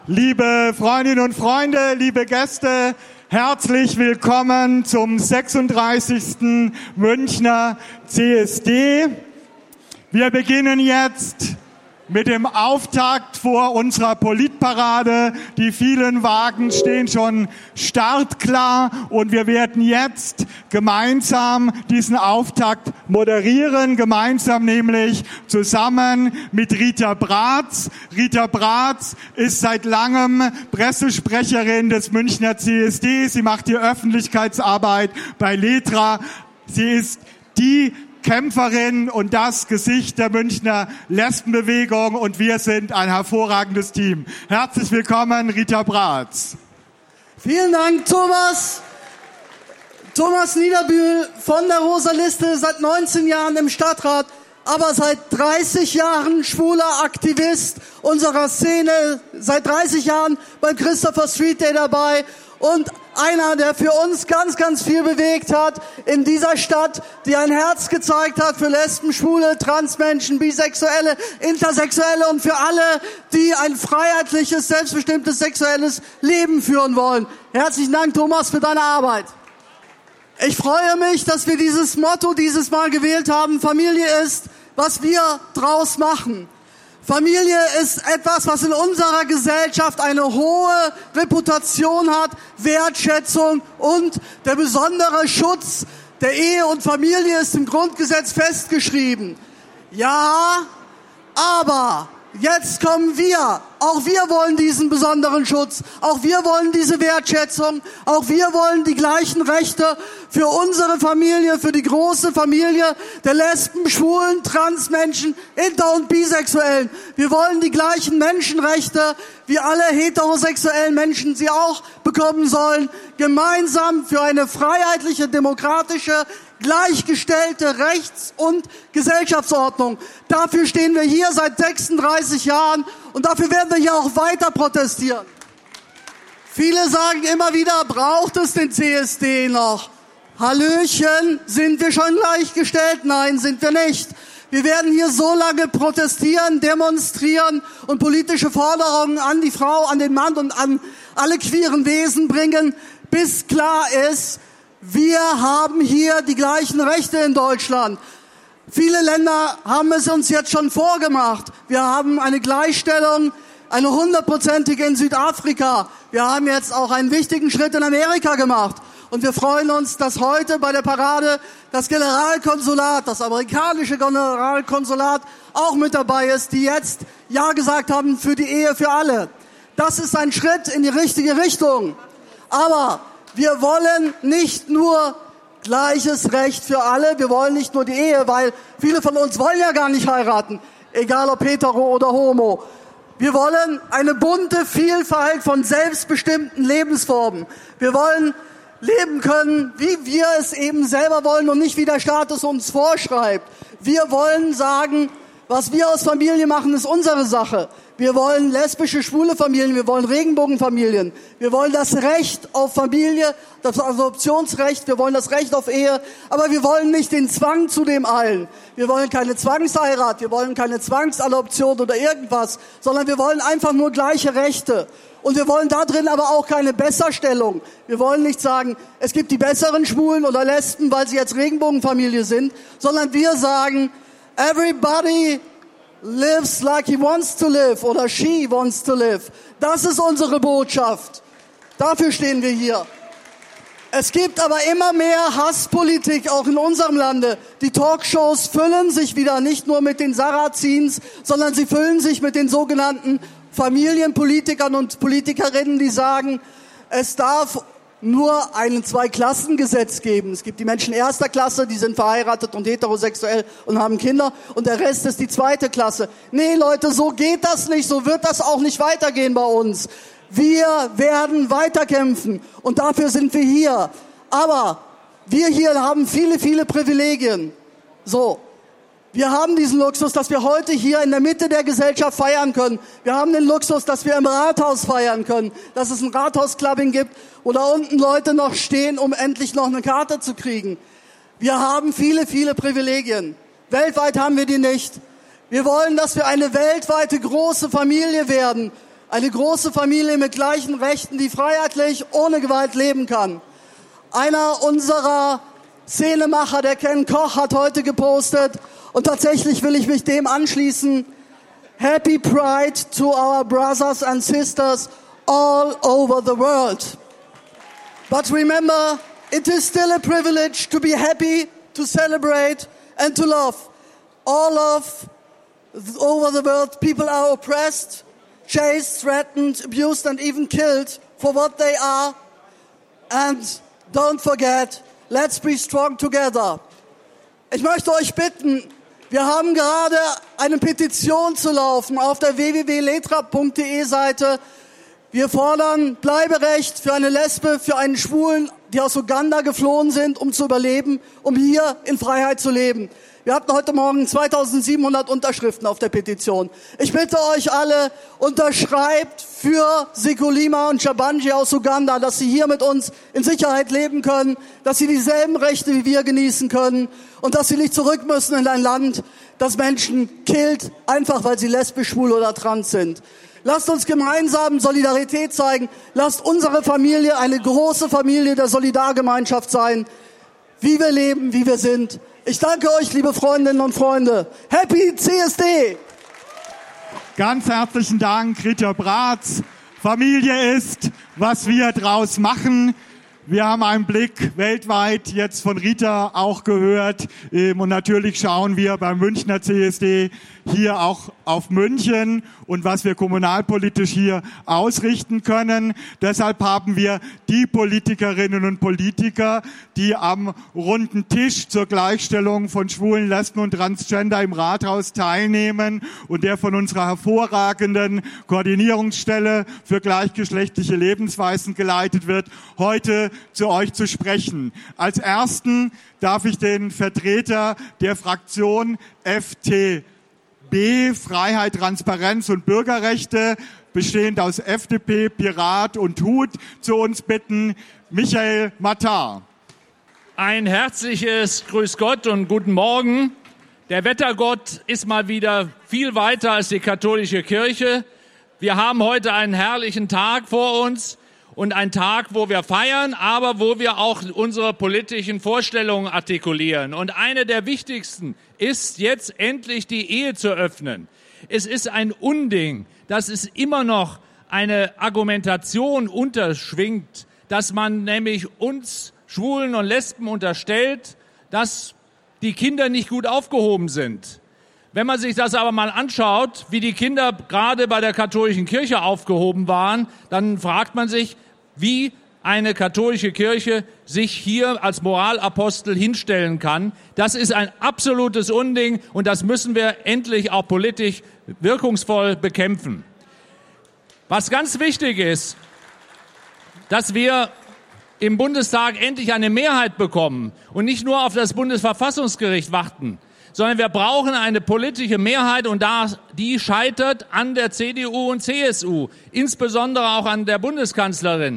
Liebe Freundinnen und Freunde, liebe Gäste, herzlich willkommen zum 36. Münchner CSD. Wir beginnen jetzt mit dem Auftakt vor unserer Politparade. Die vielen Wagen stehen schon startklar und wir werden jetzt gemeinsam diesen Auftakt moderieren, gemeinsam nämlich zusammen mit Rita Bratz. Rita Bratz ist seit langem Pressesprecherin des Münchner CSD. Sie macht die Öffentlichkeitsarbeit bei Letra. Sie ist die Kämpferin und das Gesicht der Münchner Lesbenbewegung und wir sind ein hervorragendes Team. Herzlich willkommen, Rita Bratz. Vielen Dank, Thomas. Thomas Niederbühl von der Rosa Liste, seit 19 Jahren im Stadtrat, aber seit 30 Jahren schwuler Aktivist unserer Szene, seit 30 Jahren beim Christopher Street Day dabei und einer, der für uns ganz, ganz viel bewegt hat in dieser Stadt, die ein Herz gezeigt hat für Lesben, Schwule, Transmenschen, Bisexuelle, Intersexuelle und für alle, die ein freiheitliches, selbstbestimmtes sexuelles Leben führen wollen. Herzlichen Dank, Thomas, für deine Arbeit. Ich freue mich, dass wir dieses Motto dieses Mal gewählt haben. Familie ist, was wir draus machen. Familie ist etwas, was in unserer Gesellschaft eine hohe Reputation hat, Wertschätzung und der besondere Schutz der Ehe und Familie ist im Grundgesetz festgeschrieben. Ja, aber jetzt kommen wir. Auch wir wollen diesen besonderen Schutz. Auch wir wollen diese Wertschätzung. Auch wir wollen die gleichen Rechte für unsere Familie, für die große Familie der Lesben, Schwulen, Transmenschen, Inter- und Bisexuellen. Wir wollen die gleichen Menschenrechte, wie alle heterosexuellen Menschen sie auch bekommen sollen. Gemeinsam für eine freiheitliche, demokratische, gleichgestellte Rechts- und Gesellschaftsordnung. Dafür stehen wir hier seit 36 Jahren und dafür werden wir hier auch weiter protestieren. Viele sagen immer wieder, braucht es den CSD noch? Hallöchen, sind wir schon gleichgestellt? Nein, sind wir nicht. Wir werden hier so lange protestieren, demonstrieren und politische Forderungen an die Frau, an den Mann und an alle queeren Wesen bringen, bis klar ist, wir haben hier die gleichen Rechte in Deutschland. Viele Länder haben es uns jetzt schon vorgemacht. Wir haben eine Gleichstellung, eine 100%ige in Südafrika. Wir haben jetzt auch einen wichtigen Schritt in Amerika gemacht. Und wir freuen uns, dass heute bei der Parade das Generalkonsulat, das amerikanische Generalkonsulat auch mit dabei ist, die jetzt Ja gesagt haben für die Ehe für alle. Das ist ein Schritt in die richtige Richtung. Aber wir wollen nicht nur gleiches Recht für alle, wir wollen nicht nur die Ehe, weil viele von uns wollen ja gar nicht heiraten, egal ob hetero oder homo. Wir wollen eine bunte Vielfalt von selbstbestimmten Lebensformen. Wir wollen leben können, wie wir es eben selber wollen und nicht wie der Staat es uns vorschreibt. Wir wollen sagen, was wir aus Familie machen, ist unsere Sache. Wir wollen lesbische, schwule Familien, wir wollen Regenbogenfamilien. Wir wollen das Recht auf Familie, das Adoptionsrecht, wir wollen das Recht auf Ehe, aber wir wollen nicht den Zwang zu dem allen. Wir wollen keine Zwangsheirat, wir wollen keine Zwangsadoption oder irgendwas, sondern wir wollen einfach nur gleiche Rechte. Und wir wollen da drin aber auch keine Besserstellung. Wir wollen nicht sagen, es gibt die besseren Schwulen oder Lesben, weil sie jetzt Regenbogenfamilie sind, sondern wir sagen, everybody lives like he wants to live oder she wants to live. Das ist unsere Botschaft. Dafür stehen wir hier. Es gibt aber immer mehr Hasspolitik auch in unserem Lande. Die Talkshows füllen sich wieder nicht nur mit den Sarazins, sondern sie füllen sich mit den sogenannten Familienpolitikern und Politikerinnen, die sagen, es darf nur ein Zweiklassengesetz geben. Es gibt die Menschen erster Klasse, die sind verheiratet und heterosexuell und haben Kinder und der Rest ist die zweite Klasse. Nee, Leute, so geht das nicht, so wird das auch nicht weitergehen bei uns. Wir werden weiterkämpfen und dafür sind wir hier. Aber wir hier haben viele, viele Privilegien. So. Wir haben diesen Luxus, dass wir heute hier in der Mitte der Gesellschaft feiern können. Wir haben den Luxus, dass wir im Rathaus feiern können, dass es ein Rathausclubbing gibt, wo da unten Leute noch stehen, um endlich noch eine Karte zu kriegen. Wir haben viele, viele Privilegien. Weltweit haben wir die nicht. Wir wollen, dass wir eine weltweite große Familie werden. Eine große Familie mit gleichen Rechten, die freiheitlich, ohne Gewalt leben kann. Einer unserer Szenemacher, der Ken Koch, hat heute gepostet, und tatsächlich will ich mich dem anschließen: Happy Pride to our brothers and sisters all over the world. But remember, it is still a privilege to be happy, to celebrate and to love. All over the world, people are oppressed, chased, threatened, abused and even killed for what they are. And don't forget, let's be strong together. Ich möchte euch bitten, wir haben gerade eine Petition zu laufen auf der www.letra.de Seite. Wir fordern Bleiberecht für eine Lesbe, für einen Schwulen, die aus Uganda geflohen sind, um zu überleben, um hier in Freiheit zu leben. Wir hatten heute Morgen 2700 Unterschriften auf der Petition. Ich bitte euch alle, unterschreibt für Sikulima und Shabanji aus Uganda, dass sie hier mit uns in Sicherheit leben können, dass sie dieselben Rechte wie wir genießen können und dass sie nicht zurück müssen in ein Land, das Menschen killt, einfach weil sie lesbisch, schwul oder trans sind. Lasst uns gemeinsam Solidarität zeigen. Lasst unsere Familie eine große Familie der Solidargemeinschaft sein. Wie wir leben, wie wir sind. Ich danke euch, liebe Freundinnen und Freunde. Happy CSD! Ganz herzlichen Dank, Rita Bratz. Familie ist, was wir draus machen. Wir haben einen Blick weltweit jetzt von Rita auch gehört. Und natürlich schauen wir beim Münchner CSD hier auch auf München und was wir kommunalpolitisch hier ausrichten können. Deshalb haben wir die Politikerinnen und Politiker, die am runden Tisch zur Gleichstellung von Schwulen, Lesben und Transgender im Rathaus teilnehmen und der von unserer hervorragenden Koordinierungsstelle für gleichgeschlechtliche Lebensweisen geleitet wird, heute zu euch zu sprechen. Als ersten darf ich den Vertreter der Fraktion FDP, Freiheit, Transparenz und Bürgerrechte, bestehend aus FDP, Pirat und HUT, zu uns bitten, Michael Mattar. Ein herzliches Grüß Gott und guten Morgen. Der Wettergott ist mal wieder viel weiter als die katholische Kirche. Wir haben heute einen herrlichen Tag vor uns und einen Tag, wo wir feiern, aber wo wir auch unsere politischen Vorstellungen artikulieren. Und eine der wichtigsten ist jetzt endlich die Ehe zu öffnen. Es ist ein Unding, dass es immer noch eine Argumentation unterschwingt, dass man nämlich uns Schwulen und Lesben unterstellt, dass die Kinder nicht gut aufgehoben sind. Wenn man sich das aber mal anschaut, wie die Kinder gerade bei der katholischen Kirche aufgehoben waren, dann fragt man sich, wie eine katholische Kirche sich hier als Moralapostel hinstellen kann. Das ist ein absolutes Unding und das müssen wir endlich auch politisch wirkungsvoll bekämpfen. Was ganz wichtig ist, dass wir im Bundestag endlich eine Mehrheit bekommen und nicht nur auf das Bundesverfassungsgericht warten, sondern wir brauchen eine politische Mehrheit und die scheitert an der CDU und CSU, insbesondere auch an der Bundeskanzlerin.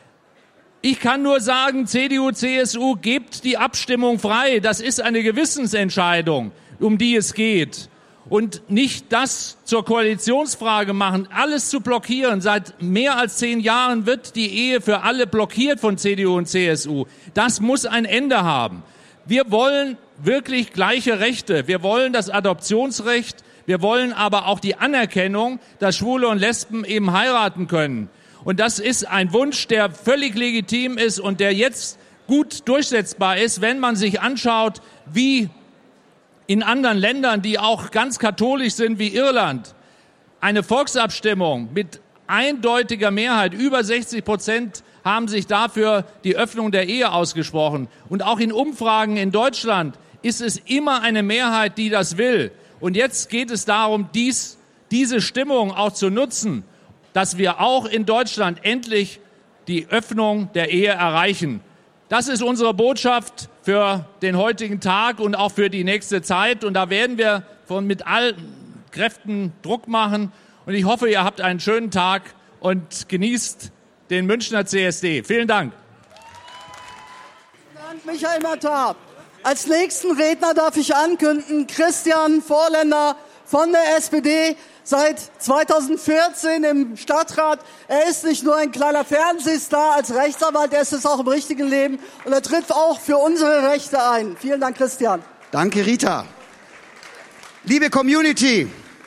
Ich kann nur sagen, CDU, CSU, gebt die Abstimmung frei. Das ist eine Gewissensentscheidung, um die es geht. Und nicht das zur Koalitionsfrage machen, alles zu blockieren. Seit mehr als 10 Jahren wird die Ehe für alle blockiert von CDU und CSU. Das muss ein Ende haben. Wir wollen wirklich gleiche Rechte. Wir wollen das Adoptionsrecht. Wir wollen aber auch die Anerkennung, dass Schwule und Lesben eben heiraten können. Und das ist ein Wunsch, der völlig legitim ist und der jetzt gut durchsetzbar ist, wenn man sich anschaut, wie in anderen Ländern, die auch ganz katholisch sind wie Irland, eine Volksabstimmung mit eindeutiger Mehrheit, über 60% haben sich dafür die Öffnung der Ehe ausgesprochen. Und auch in Umfragen in Deutschland ist es immer eine Mehrheit, die das will. Und jetzt geht es darum, diese Stimmung auch zu nutzen, dass wir auch in Deutschland endlich die Öffnung der Ehe erreichen. Das ist unsere Botschaft für den heutigen Tag und auch für die nächste Zeit. Und da werden wir mit allen Kräften Druck machen. Und ich hoffe, ihr habt einen schönen Tag und genießt den Münchner CSD. Vielen Dank. Vielen Dank, Michael Mattar. Als nächsten Redner darf ich ankündigen, Christian Vorländer von der SPD. seit 2014 im Stadtrat. Er ist nicht nur ein kleiner Fernsehstar als Rechtsanwalt, er ist es auch im richtigen Leben und er tritt auch für unsere Rechte ein. Vielen Dank, Christian. Danke, Rita. Liebe Community,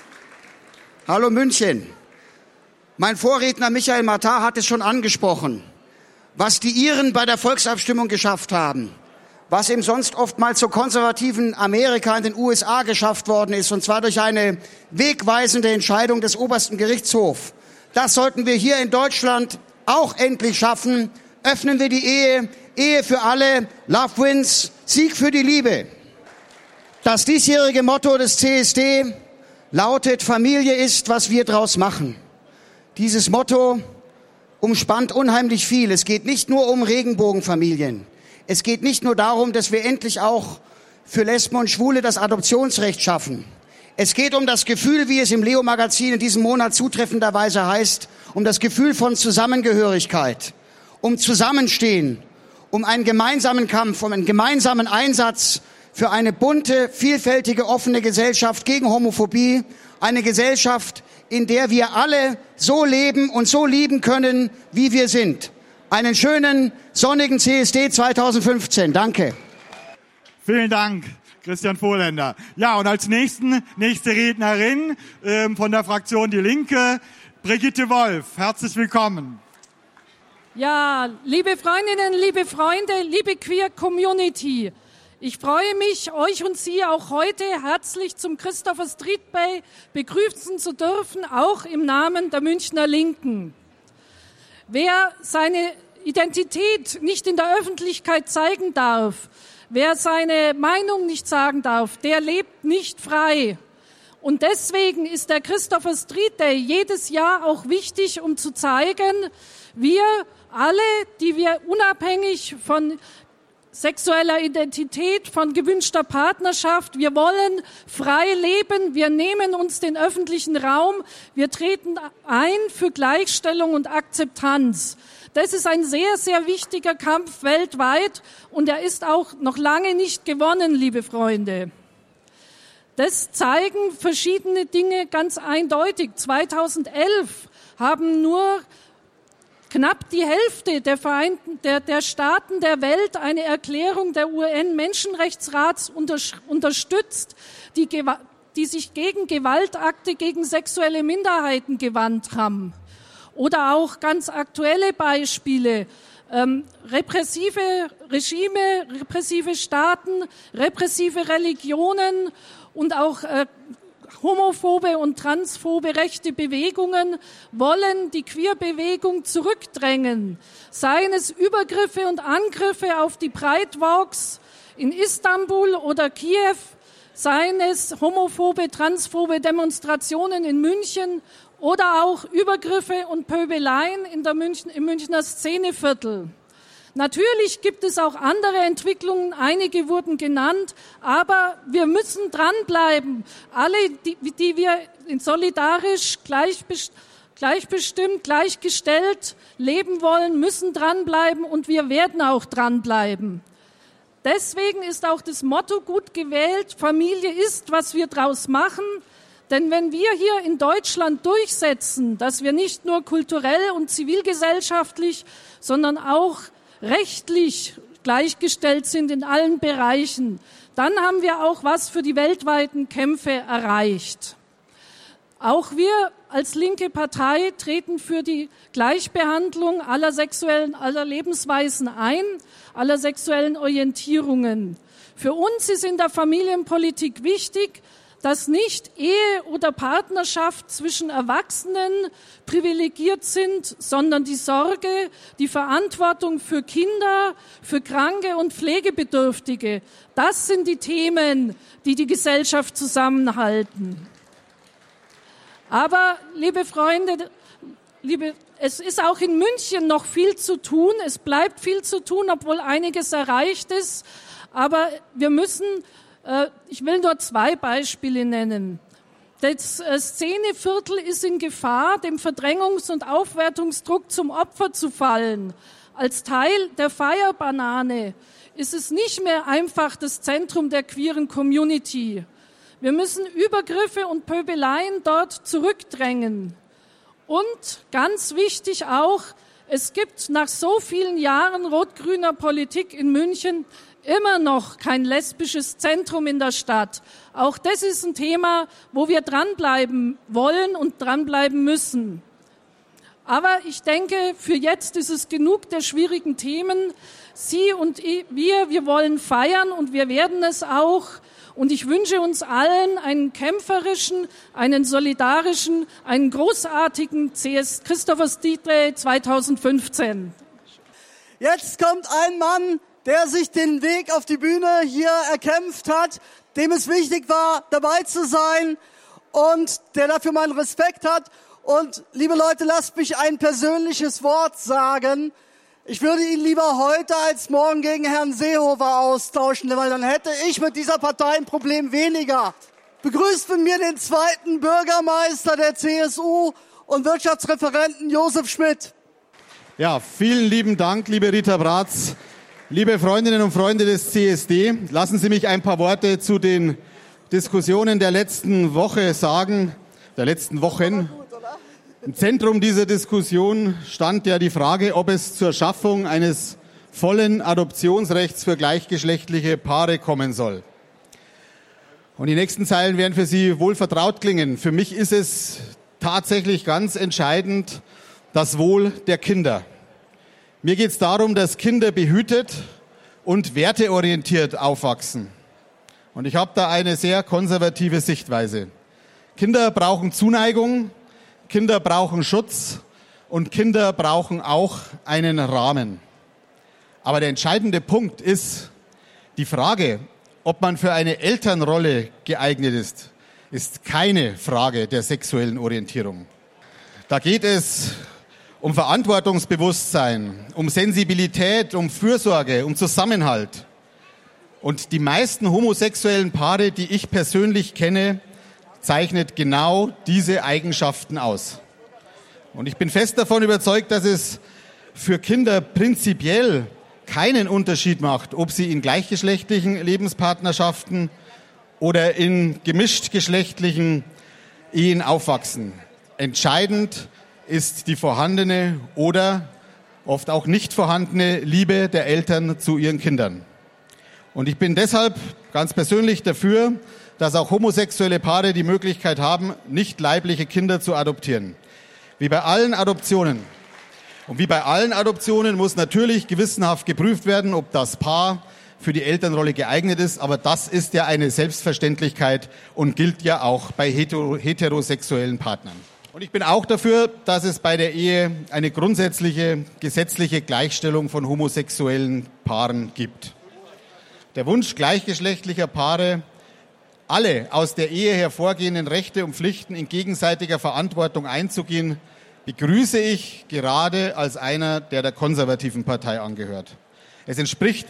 hallo München. Mein Vorredner Michael Matar hat es schon angesprochen, was die Iren bei der Volksabstimmung geschafft haben, was im sonst oftmals so konservativen Amerika in den USA geschafft worden ist, und zwar durch eine wegweisende Entscheidung des obersten Gerichtshofs. Das sollten wir hier in Deutschland auch endlich schaffen. Öffnen wir die Ehe, Ehe für alle, Love wins, Sieg für die Liebe. Das diesjährige Motto des CSD lautet: Familie ist, was wir draus machen. Dieses Motto umspannt unheimlich viel. Es geht nicht nur um Regenbogenfamilien. Es geht nicht nur darum, dass wir endlich auch für Lesben und Schwule das Adoptionsrecht schaffen. Es geht um das Gefühl, wie es im Leo-Magazin in diesem Monat zutreffenderweise heißt, um das Gefühl von Zusammengehörigkeit, um Zusammenstehen, um einen gemeinsamen Kampf, um einen gemeinsamen Einsatz für eine bunte, vielfältige, offene Gesellschaft gegen Homophobie, eine Gesellschaft, in der wir alle so leben und so lieben können, wie wir sind. Einen schönen, sonnigen CSD 2015. Danke. Vielen Dank, Christian Vorländer. Ja, und als nächste Rednerin von der Fraktion Die Linke, Brigitte Wolf. Herzlich willkommen. Ja, liebe Freundinnen, liebe Freunde, liebe Queer Community. Ich freue mich, euch und Sie auch heute herzlich zum Christopher Street Day begrüßen zu dürfen, auch im Namen der Münchner Linken. Wer seine Identität nicht in der Öffentlichkeit zeigen darf, wer seine Meinung nicht sagen darf, der lebt nicht frei. Und deswegen ist der Christopher Street Day jedes Jahr auch wichtig, um zu zeigen, wir alle, die wir unabhängig von sexueller Identität, von gewünschter Partnerschaft. Wir wollen frei leben, wir nehmen uns den öffentlichen Raum, wir treten ein für Gleichstellung und Akzeptanz. Das ist ein sehr, sehr wichtiger Kampf weltweit und er ist auch noch lange nicht gewonnen, liebe Freunde. Das zeigen verschiedene Dinge ganz eindeutig. 2011 haben nur knapp die Hälfte der Staaten der Welt eine Erklärung der UN-Menschenrechtsrats unterstützt, die sich gegen Gewaltakte gegen sexuelle Minderheiten gewandt haben. Oder auch ganz aktuelle Beispiele, repressive Regime, repressive Staaten, repressive Religionen und auch homophobe und transphobe rechte Bewegungen wollen die Queer-Bewegung zurückdrängen. Seien es Übergriffe und Angriffe auf die Pride Walks in Istanbul oder Kiew, seien es homophobe, transphobe Demonstrationen in München oder auch Übergriffe und Pöbeleien im Münchner Szeneviertel. Natürlich gibt es auch andere Entwicklungen, einige wurden genannt, aber wir müssen dranbleiben. Alle, die wir solidarisch, gleichbestimmt, gleichgestellt leben wollen, müssen dranbleiben und wir werden auch dranbleiben. Deswegen ist auch das Motto gut gewählt, Familie ist, was wir draus machen. Denn wenn wir hier in Deutschland durchsetzen, dass wir nicht nur kulturell und zivilgesellschaftlich, sondern auch rechtlich gleichgestellt sind in allen Bereichen, dann haben wir auch was für die weltweiten Kämpfe erreicht. Auch wir als linke Partei treten für die Gleichbehandlung aller Lebensweisen ein, aller sexuellen Orientierungen. Für uns ist in der Familienpolitik wichtig, dass nicht Ehe oder Partnerschaft zwischen Erwachsenen privilegiert sind, sondern die Sorge, die Verantwortung für Kinder, für Kranke und Pflegebedürftige. Das sind die Themen, die die Gesellschaft zusammenhalten. Aber, liebe Freunde, es ist auch in München noch viel zu tun. Es bleibt viel zu tun, obwohl einiges erreicht ist. Aber wir müssen ich will nur 2 Beispiele nennen. Das Szeneviertel ist in Gefahr, dem Verdrängungs- und Aufwertungsdruck zum Opfer zu fallen. Als Teil der Feierbanane ist es nicht mehr einfach das Zentrum der queeren Community. Wir müssen Übergriffe und Pöbeleien dort zurückdrängen. Und ganz wichtig auch, es gibt nach so vielen Jahren rot-grüner Politik in München immer noch kein lesbisches Zentrum in der Stadt. Auch das ist ein Thema, wo wir dranbleiben wollen und dranbleiben müssen. Aber ich denke, für jetzt ist es genug der schwierigen Themen. Sie und wir wollen feiern und wir werden es auch. Und ich wünsche uns allen einen kämpferischen, einen solidarischen, einen großartigen Christopher Street Day 2015. Jetzt kommt ein Mann, der sich den Weg auf die Bühne hier erkämpft hat, dem es wichtig war, dabei zu sein und der dafür meinen Respekt hat. Und liebe Leute, lasst mich ein persönliches Wort sagen. Ich würde ihn lieber heute als morgen gegen Herrn Seehofer austauschen, weil dann hätte ich mit dieser Partei ein Problem weniger. Begrüßt mit mir den zweiten Bürgermeister der CSU und Wirtschaftsreferenten Josef Schmidt. Ja, vielen lieben Dank, liebe Rita Bratz. Liebe Freundinnen und Freunde des CSD, lassen Sie mich ein paar Worte zu den Diskussionen der letzten Woche sagen, der letzten Wochen. Im Zentrum dieser Diskussion stand ja die Frage, ob es zur Schaffung eines vollen Adoptionsrechts für gleichgeschlechtliche Paare kommen soll. Und die nächsten Zeilen werden für Sie wohl vertraut klingen. Für mich ist es tatsächlich ganz entscheidend das Wohl der Kinder. Mir geht es darum, dass Kinder behütet und werteorientiert aufwachsen. Und ich habe da eine sehr konservative Sichtweise. Kinder brauchen Zuneigung, Kinder brauchen Schutz und Kinder brauchen auch einen Rahmen. Aber der entscheidende Punkt ist die Frage, ob man für eine Elternrolle geeignet ist keine Frage der sexuellen Orientierung. Da geht es um Verantwortungsbewusstsein, um Sensibilität, um Fürsorge, um Zusammenhalt. Und die meisten homosexuellen Paare, die ich persönlich kenne, zeichnet genau diese Eigenschaften aus. Und ich bin fest davon überzeugt, dass es für Kinder prinzipiell keinen Unterschied macht, ob sie in gleichgeschlechtlichen Lebenspartnerschaften oder in gemischtgeschlechtlichen Ehen aufwachsen. Entscheidend ist die vorhandene oder oft auch nicht vorhandene Liebe der Eltern zu ihren Kindern. Und ich bin deshalb ganz persönlich dafür, dass auch homosexuelle Paare die Möglichkeit haben, nicht leibliche Kinder zu adoptieren. Wie bei allen Adoptionen. Und wie bei allen Adoptionen muss natürlich gewissenhaft geprüft werden, ob das Paar für die Elternrolle geeignet ist. Aber das ist ja eine Selbstverständlichkeit und gilt ja auch bei heterosexuellen Partnern. Und ich bin auch dafür, dass es bei der Ehe eine grundsätzliche gesetzliche Gleichstellung von homosexuellen Paaren gibt. Der Wunsch gleichgeschlechtlicher Paare, alle aus der Ehe hervorgehenden Rechte und Pflichten in gegenseitiger Verantwortung einzugehen, begrüße ich gerade als einer, der konservativen Partei angehört. Es entspricht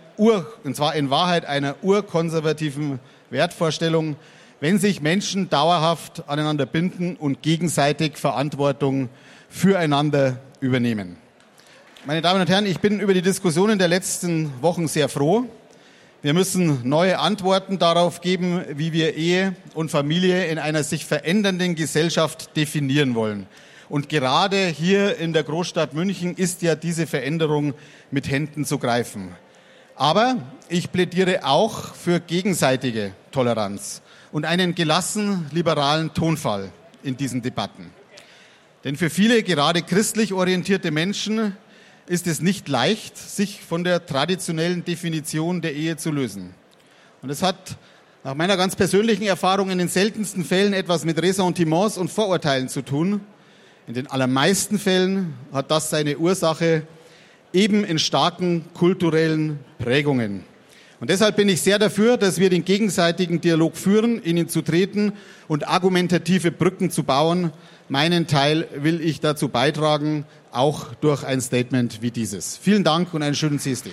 und zwar in Wahrheit einer urkonservativen Wertvorstellung, wenn sich Menschen dauerhaft aneinander binden und gegenseitig Verantwortung füreinander übernehmen. Meine Damen und Herren, ich bin über die Diskussionen der letzten Wochen sehr froh. Wir müssen neue Antworten darauf geben, wie wir Ehe und Familie in einer sich verändernden Gesellschaft definieren wollen. Und gerade hier in der Großstadt München ist ja diese Veränderung mit Händen zu greifen. Aber ich plädiere auch für gegenseitige Toleranz und einen gelassen liberalen Tonfall in diesen Debatten. Denn für viele, gerade christlich orientierte Menschen, ist es nicht leicht, sich von der traditionellen Definition der Ehe zu lösen. Und es hat nach meiner ganz persönlichen Erfahrung in den seltensten Fällen etwas mit Ressentiments und Vorurteilen zu tun. In den allermeisten Fällen hat das seine Ursache eben in starken kulturellen Prägungen. Und deshalb bin ich sehr dafür, dass wir den gegenseitigen Dialog führen, in ihn zu treten und argumentative Brücken zu bauen. Meinen Teil will ich dazu beitragen, auch durch ein Statement wie dieses. Vielen Dank und einen schönen CSD.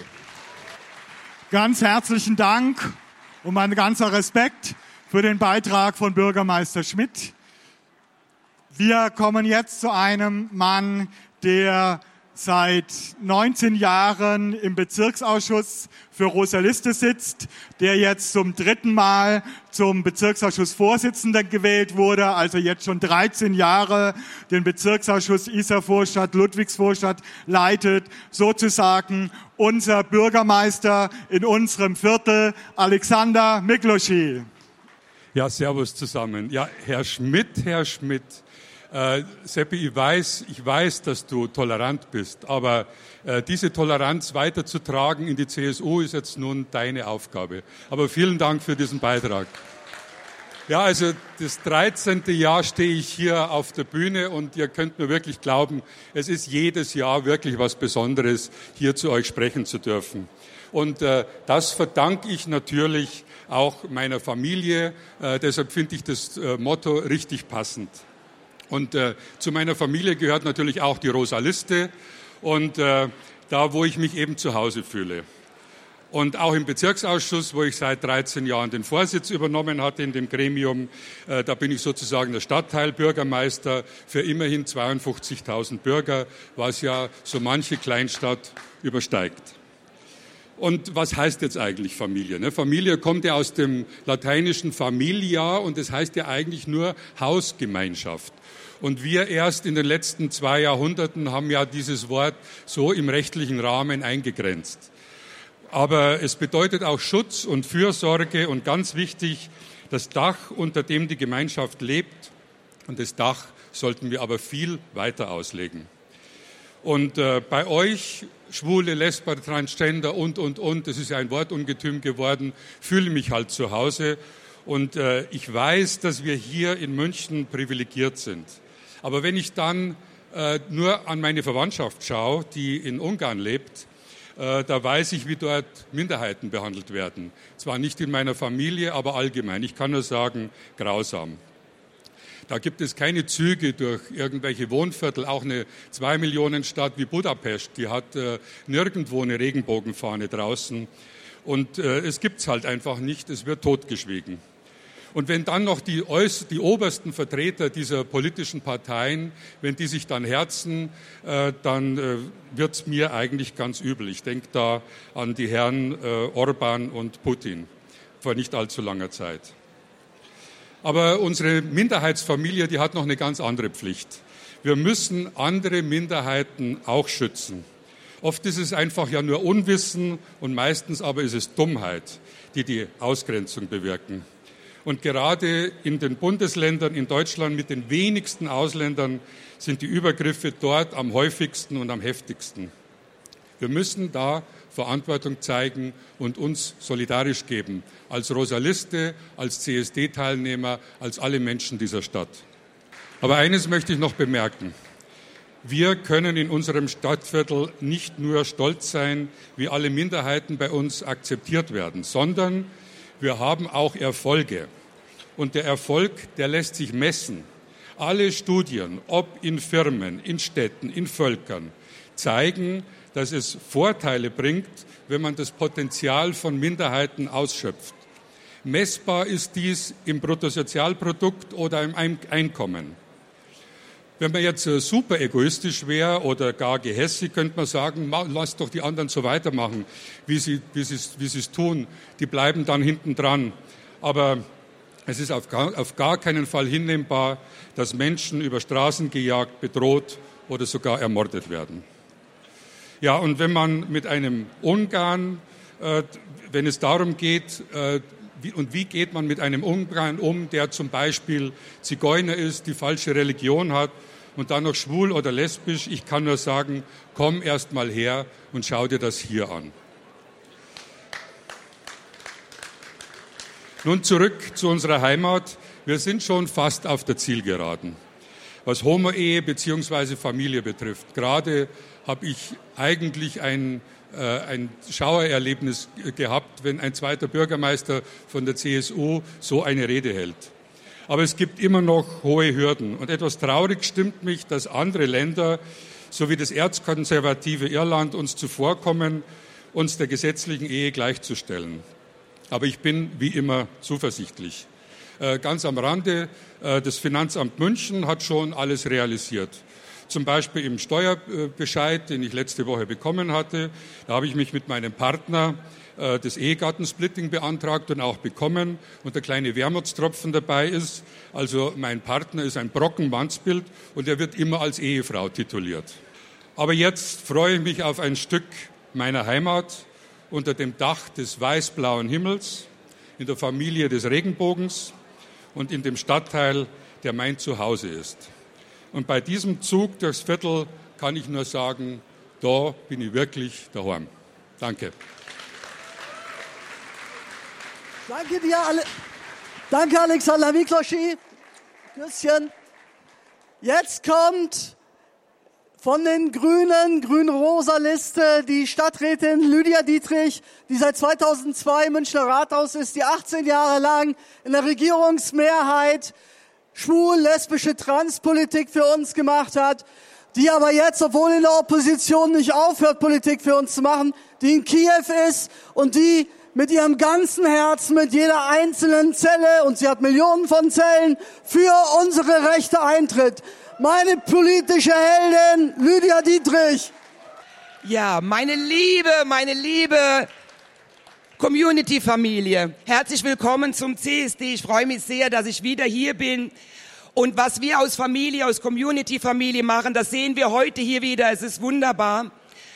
Ganz herzlichen Dank und mein ganzer Respekt für den Beitrag von Bürgermeister Schmidt. Wir kommen jetzt zu einem Mann, der seit 19 Jahren im Bezirksausschuss für Rosa Liste sitzt, der jetzt zum 3. Mal zum Bezirksausschussvorsitzenden gewählt wurde, also jetzt schon 13 Jahre den Bezirksausschuss Isarvorstadt-Ludwigsvorstadt leitet, sozusagen unser Bürgermeister in unserem Viertel, Alexander Mikloci. Ja, servus zusammen. Ja, Herr Schmidt. Seppi, ich weiß, dass du tolerant bist, aber diese Toleranz weiterzutragen in die CSU ist jetzt nun deine Aufgabe. Aber vielen Dank für diesen Beitrag. Ja, also das 13. Jahr stehe ich hier auf der Bühne und ihr könnt mir wirklich glauben, es ist jedes Jahr wirklich was Besonderes, hier zu euch sprechen zu dürfen. Und das verdanke ich natürlich auch meiner Familie. Deshalb finde ich das Motto richtig passend. Und zu meiner Familie gehört natürlich auch die Rosa Liste und da, wo ich mich eben zu Hause fühle. Und auch im Bezirksausschuss, wo ich seit 13 Jahren den Vorsitz übernommen hatte in dem Gremium, da bin ich sozusagen der Stadtteilbürgermeister für immerhin 52.000 Bürger, was ja so manche Kleinstadt übersteigt. Und was heißt jetzt eigentlich Familie? Ne? Familie kommt ja aus dem lateinischen familia und das heißt ja eigentlich nur Hausgemeinschaft. Und wir erst in den letzten 2 Jahrhunderten haben ja dieses Wort so im rechtlichen Rahmen eingegrenzt. Aber es bedeutet auch Schutz und Fürsorge und ganz wichtig, das Dach, unter dem die Gemeinschaft lebt. Und das Dach sollten wir aber viel weiter auslegen. Und bei euch, Schwule, Lesber, Transgender und, das ist ja ein Wortungetüm geworden, fühle mich halt zu Hause. Und ich weiß, dass wir hier in München privilegiert sind. Aber wenn ich dann nur an meine Verwandtschaft schaue, die in Ungarn lebt, da weiß ich, wie dort Minderheiten behandelt werden. Zwar nicht in meiner Familie, aber allgemein. Ich kann nur sagen, grausam. Da gibt es keine Züge durch irgendwelche Wohnviertel. Auch eine 2-Millionen-Stadt wie Budapest, die hat nirgendwo eine Regenbogenfahne draußen. Und es gibt's halt einfach nicht. Es wird totgeschwiegen. Und wenn dann noch die obersten Vertreter dieser politischen Parteien, wenn die sich dann herzen, dann wird's mir eigentlich ganz übel. Ich denke da an die Herren Orban und Putin vor nicht allzu langer Zeit. Aber unsere Minderheitsfamilie, die hat noch eine ganz andere Pflicht. Wir müssen andere Minderheiten auch schützen. Oft ist es einfach ja nur Unwissen und meistens aber ist es Dummheit, die die Ausgrenzung bewirken. Und gerade in den Bundesländern in Deutschland mit den wenigsten Ausländern sind die Übergriffe dort am häufigsten und am heftigsten. Wir müssen da Verantwortung zeigen und uns solidarisch geben, als Rosa Liste, als CSD-Teilnehmer, als alle Menschen dieser Stadt. Aber eines möchte ich noch bemerken. Wir können in unserem Stadtviertel nicht nur stolz sein, wie alle Minderheiten bei uns akzeptiert werden, sondern wir haben auch Erfolge. Und der Erfolg, der lässt sich messen. Alle Studien, ob in Firmen, in Städten, in Völkern, zeigen, dass es Vorteile bringt, wenn man das Potenzial von Minderheiten ausschöpft. Messbar ist dies im Bruttosozialprodukt oder im Einkommen. Wenn man jetzt super egoistisch wäre oder gar gehässig, könnte man sagen, lasst doch die anderen so weitermachen, wie sie es tun. Die bleiben dann hinten dran. Aber es ist auf gar keinen Fall hinnehmbar, dass Menschen über Straßen gejagt, bedroht oder sogar ermordet werden. Ja, und wenn man mit einem Ungarn, wenn es darum geht, wie geht man mit einem Ungarn um, der zum Beispiel Zigeuner ist, die falsche Religion hat und dann noch schwul oder lesbisch, ich kann nur sagen, komm erst mal her und schau dir das hier an. Nun zurück zu unserer Heimat. Wir sind schon fast auf der Zielgeraden, was Homo-Ehe bzw. Familie betrifft. Gerade habe ich eigentlich ein Schauererlebnis gehabt, wenn ein zweiter Bürgermeister von der CSU so eine Rede hält. Aber es gibt immer noch hohe Hürden. Und etwas traurig stimmt mich, dass andere Länder, so wie das erzkonservative Irland, uns zuvorkommen, uns der gesetzlichen Ehe gleichzustellen. Aber ich bin wie immer zuversichtlich. Ganz am Rande, das Finanzamt München hat schon alles realisiert. Zum Beispiel im Steuerbescheid, den ich letzte Woche bekommen hatte. Da habe ich mich mit meinem Partner das Ehegattensplitting beantragt und auch bekommen. Und der kleine Wermutstropfen dabei ist, also mein Partner ist ein Brocken Mannsbild und er wird immer als Ehefrau tituliert. Aber jetzt freue ich mich auf ein Stück meiner Heimat unter dem Dach des weiß-blauen Himmels, in der Familie des Regenbogens und in dem Stadtteil, der mein Zuhause ist. Und bei diesem Zug durchs Viertel kann ich nur sagen, da bin ich wirklich daheim. Danke. Danke dir, danke Alexander Mikloschi. Küsschen. Jetzt kommt von den Grünen, grün-rosa Liste, die Stadträtin Lydia Dietrich, die seit 2002 im Münchner Rathaus ist, die 18 Jahre lang in der Regierungsmehrheit schwul-lesbische Transpolitik für uns gemacht hat, die aber jetzt, obwohl in der Opposition nicht aufhört, Politik für uns zu machen, die in Kiew ist und die mit ihrem ganzen Herzen, mit jeder einzelnen Zelle, und sie hat Millionen von Zellen, für unsere Rechte eintritt. Meine politische Heldin, Lydia Dietrich. Ja, meine liebe Community-Familie, herzlich willkommen zum CSD. Ich freue mich sehr, dass ich wieder hier bin. Und was wir aus Familie, aus Community-Familie machen, das sehen wir heute hier wieder. Es ist wunderbar.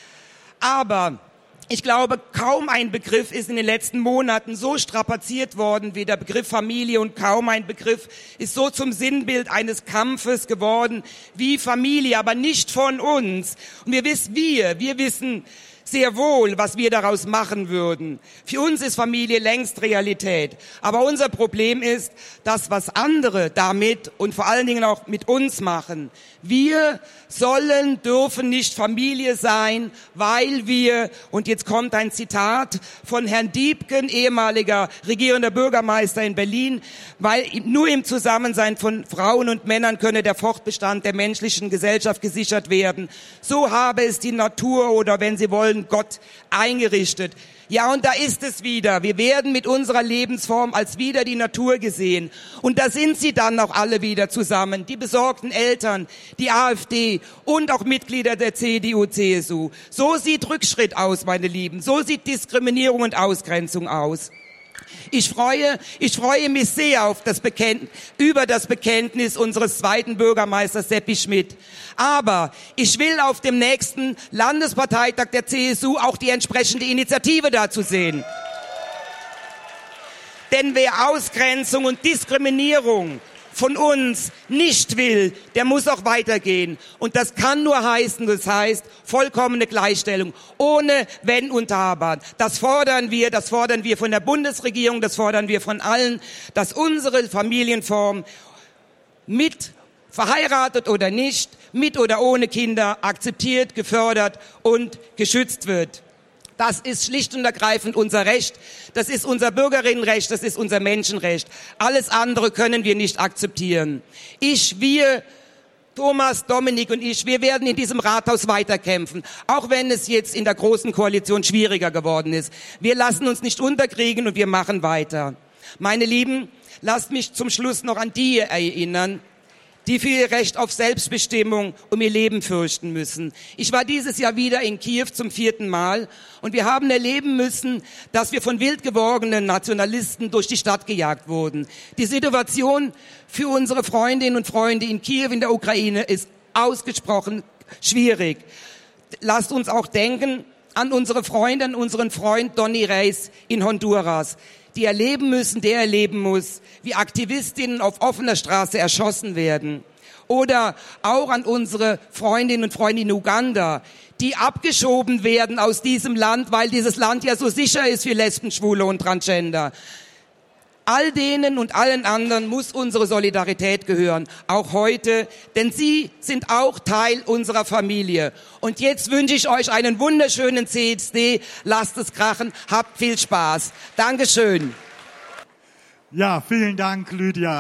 Aber ich glaube, kaum ein Begriff ist in den letzten Monaten so strapaziert worden wie der Begriff Familie, und kaum ein Begriff ist so zum Sinnbild eines Kampfes geworden wie Familie, aber nicht von uns. Und wir wissen sehr wohl, was wir daraus machen würden. Für uns ist Familie längst Realität. Aber unser Problem ist, das, was andere damit und vor allen Dingen auch mit uns machen. Wir dürfen nicht Familie sein, weil wir, und jetzt kommt ein Zitat von Herrn Diebken, ehemaliger regierender Bürgermeister in Berlin, weil nur im Zusammensein von Frauen und Männern könne der Fortbestand der menschlichen Gesellschaft gesichert werden. So habe es die Natur oder, wenn Sie wollen, Gott eingerichtet. Ja, und da ist es wieder. Wir werden mit unserer Lebensform als wieder die Natur gesehen. Und da sind sie dann auch alle wieder zusammen. Die besorgten Eltern, die AfD und auch Mitglieder der CDU, CSU. So sieht Rückschritt aus, meine Lieben. So sieht Diskriminierung und Ausgrenzung aus. Ich freue mich sehr auf über das Bekenntnis unseres zweiten Bürgermeisters Seppi Schmidt. Aber ich will auf dem nächsten Landesparteitag der CSU auch die entsprechende Initiative dazu sehen. Denn wer Ausgrenzung und Diskriminierung von uns nicht will, der muss auch weitergehen. Und das kann nur heißen, das heißt vollkommene Gleichstellung, ohne Wenn und Aber. Das fordern wir von der Bundesregierung, das fordern wir von allen, dass unsere Familienform mit verheiratet oder nicht, mit oder ohne Kinder akzeptiert, gefördert und geschützt wird. Das ist schlicht und ergreifend unser Recht, das ist unser Bürgerinnenrecht, das ist unser Menschenrecht. Alles andere können wir nicht akzeptieren. Wir, Thomas, Dominik und ich, wir werden in diesem Rathaus weiterkämpfen, auch wenn es jetzt in der Großen Koalition schwieriger geworden ist. Wir lassen uns nicht unterkriegen und wir machen weiter. Meine Lieben, lasst mich zum Schluss noch an die erinnern, die für ihr Recht auf Selbstbestimmung um ihr Leben fürchten müssen. Ich war dieses Jahr wieder in Kiew zum 4. Mal und wir haben erleben müssen, dass wir von wild gewordenen Nationalisten durch die Stadt gejagt wurden. Die Situation für unsere Freundinnen und Freunde in Kiew in der Ukraine ist ausgesprochen schwierig. Lasst uns auch denken an unsere Freundin, unseren Freund Donny Reis in Honduras, der erleben muss, wie Aktivistinnen auf offener Straße erschossen werden. Oder auch an unsere Freundinnen und Freunde in Uganda, die abgeschoben werden aus diesem Land, weil dieses Land ja so sicher ist für Lesben, Schwule und Transgender. All denen und allen anderen muss unsere Solidarität gehören, auch heute, denn sie sind auch Teil unserer Familie. Und jetzt wünsche ich euch einen wunderschönen CSD, lasst es krachen, habt viel Spaß. Dankeschön. Ja, vielen Dank, Lydia.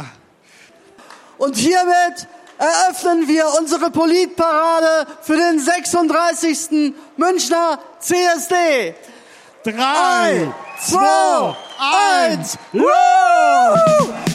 Und hiermit eröffnen wir unsere Politparade für den 36. Münchner CSD. 3, 2, 1,